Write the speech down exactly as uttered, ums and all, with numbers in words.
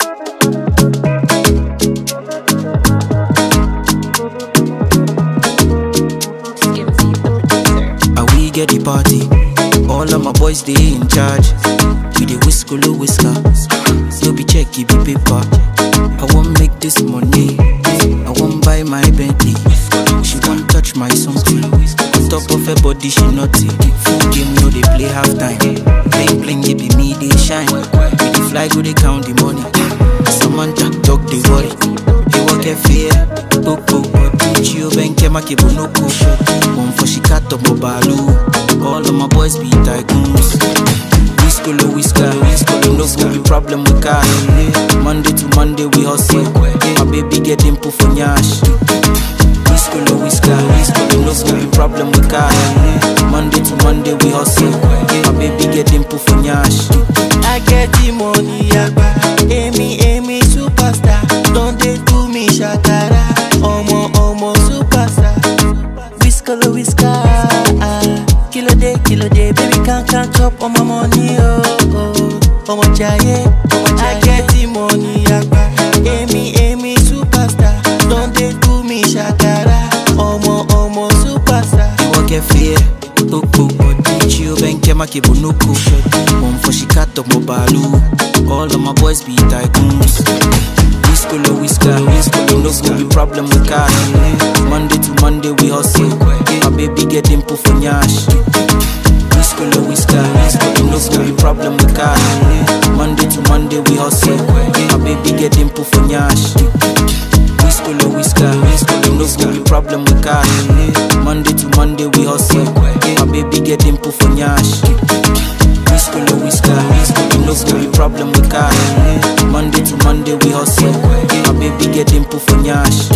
Get the party, all of my boys they in charge. We the whisker, whisker. No be check, it be paper. I won't make this money. I won't buy my Bentley. She won't touch my something. On top of her body, she naughty. Full game, no they play half time. Bling bling, it be me they shine. We the fly, go they count the money. Samantha, dog they worry. He walk a fear. Popo, Gio Benke Makebo no ko. One for she cat up my balu. All of my boys be tycoons. Whiskolo, whisker, whiskolo, no go be problem with cash. Monday to Monday we hustle. My baby get him put for nyash. Whiskolo, whisker, whiskolo, no go be problem with cash. Monday to Monday we hustle. My baby get him put for nyash. I get the money, yagba. Amy, Amy, superstar. Don't they do me shakara? Omo, omo, superstar. Whiskolo, whisker. Kilo day, kilo day, baby can't can't chop on my money, oh, oh, oh my jaye, oh my I get the money, yagba. Amy, Amy, superstar. Don't they do me shakara? Omo, omo, superstar. You walk a fear, Toko, Gio Benke Makebo no ko. One for she cat up my balu. All of my boys be tycoons. Whiskolo, whisker, whiskolo, no go be problem with cash. Monday to Monday we hustle. My baby get him put for nyash. Whiskolo, whisker, whiskolo, no go be problem with cash. Monday to Monday we hustle. My baby get him put for nyash. Whiskolo, whisker, whiskolo, no go be problem with cash. Monday to Monday we hustle. My baby get him put for nyash. Whiskolo, whisker, whiskolo, no go be problem with cash. Monday to Monday we hustle. My baby get him put for nyash.